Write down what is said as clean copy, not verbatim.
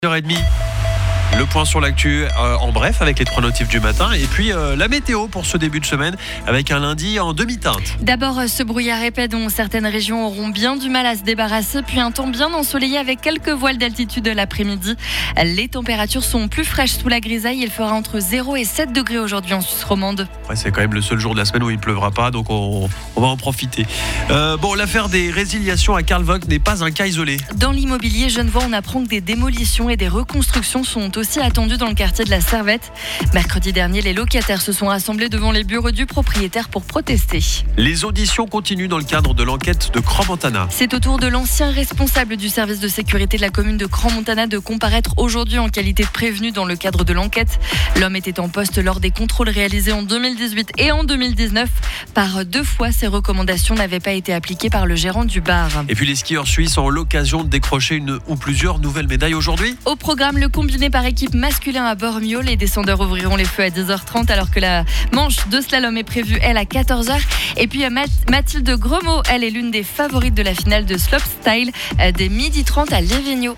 10h30. Le point sur l'actu en bref avec les 3 notifs du matin et puis la météo pour ce début de semaine avec un lundi en demi-teinte. D'abord ce brouillard épais dont certaines régions auront bien du mal à se débarrasser, puis un temps bien ensoleillé avec quelques voiles d'altitude l'après-midi. Les températures sont plus fraîches sous la grisaille, il fera entre 0 et 7 degrés aujourd'hui en Suisse romande. Ouais, c'est quand même le seul jour de la semaine où il ne pleuvra pas, donc on va en profiter. L'affaire des résiliations à Carl Vogt n'est pas un cas isolé. Dans l'immobilier genevois, on apprend que des démolitions et des reconstructions sont aussi attendues dans le quartier de la Servette. Mercredi dernier, les locataires se sont rassemblés devant les bureaux du propriétaire pour protester. Les auditions continuent dans le cadre de l'enquête de Crans-Montana. C'est au tour de l'ancien responsable du service de sécurité de la commune de Crans-Montana de comparaître aujourd'hui en qualité de prévenu dans le cadre de l'enquête. L'homme était en poste lors des contrôles réalisés en 2018 et en 2019. Par 2 fois, ces recommandations n'avaient pas été appliquées par le gérant du bar. Et puis les skieurs suisses ont l'occasion de décrocher une ou plusieurs nouvelles médailles aujourd'hui. Au programme, le combiné par équipe masculin à Bormio. Les descendeurs ouvriront les feux à 10h30 alors que la manche de slalom est prévue, elle, à 14h. Et puis Mathilde Gremaud, elle est l'une des favorites de la finale de slopestyle des 12h30 à Livigno.